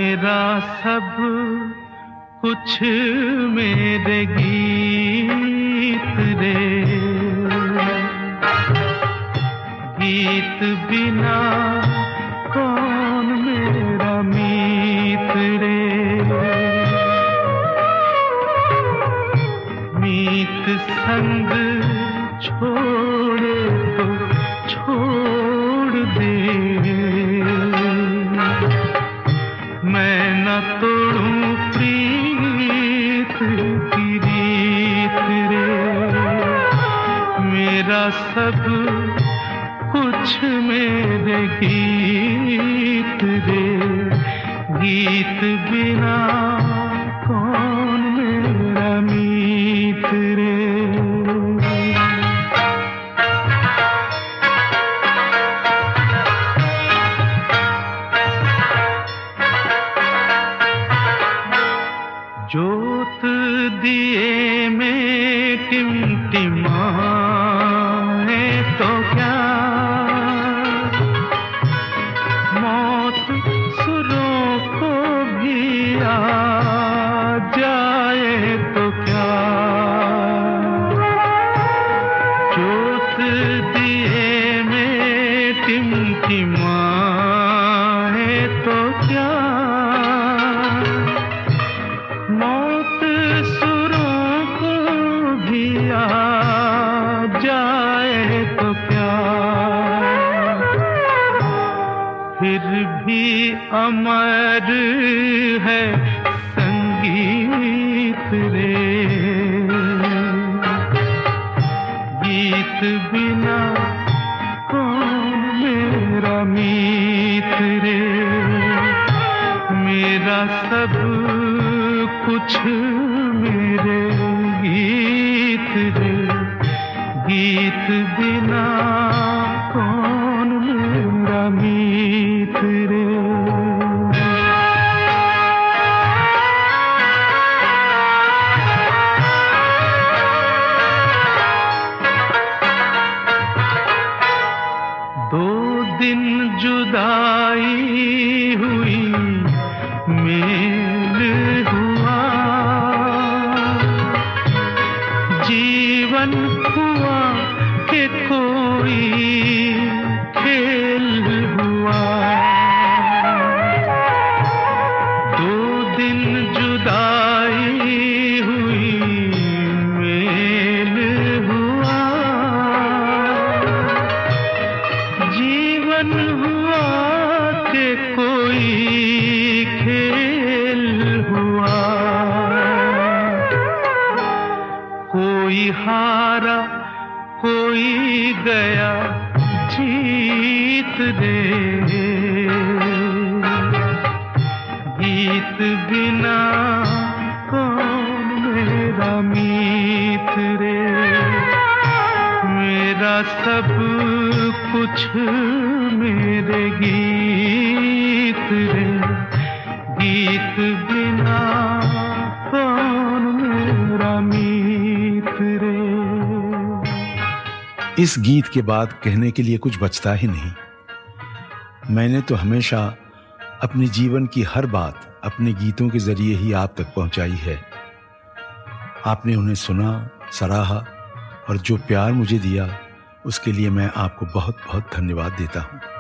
मेरा सब कुछ मेरे गीत रे, गीत बिना कौन मेरा मीत रे, मीत संग छोड़े तो छोड़ दे, मैं न तोड़ूं प्रीत की रीत रे, मेरा सब कुछ मेरे गीत रे, गीत बिना कौन मेरा मीत रे। जोत दिए में टिमटिमाए तो क्या, मौत सुरों को भी आ जाए तो क्या, जोत दिए में टिमटिमाए तो क्या, मौत सुरों को भी आ जाए तो क्या, फिर भी अमर है संगीत रे, गीत बिना कौन मेरा मीत रे, मेरा सब कुछ मेरे गीत रे, गीत बिना कौन मेरा मीत रे। दो दिन जुदाई हुई मेल हुआ, जीवन हुआ कि कोई खेल हुआ, दो दिन जुदाई हुई मेल हुआ, जीवन हुआ कि कोई खेल हुआ, कोई हारा कोई गया जीत रे, गीत बिना कौन मेरा मीत रे, मेरा सब कुछ मेरे गीत रे, गीत बिना कौन मेरा मीत रे। इस गीत के बाद कहने के लिए कुछ बचता ही नहीं। मैंने तो हमेशा अपने जीवन की हर बात अपने गीतों के जरिए ही आप तक पहुंचाई है। आपने उन्हें सुना, सराहा और जो प्यार मुझे दिया उसके लिए मैं आपको बहुत बहुत धन्यवाद देता हूं।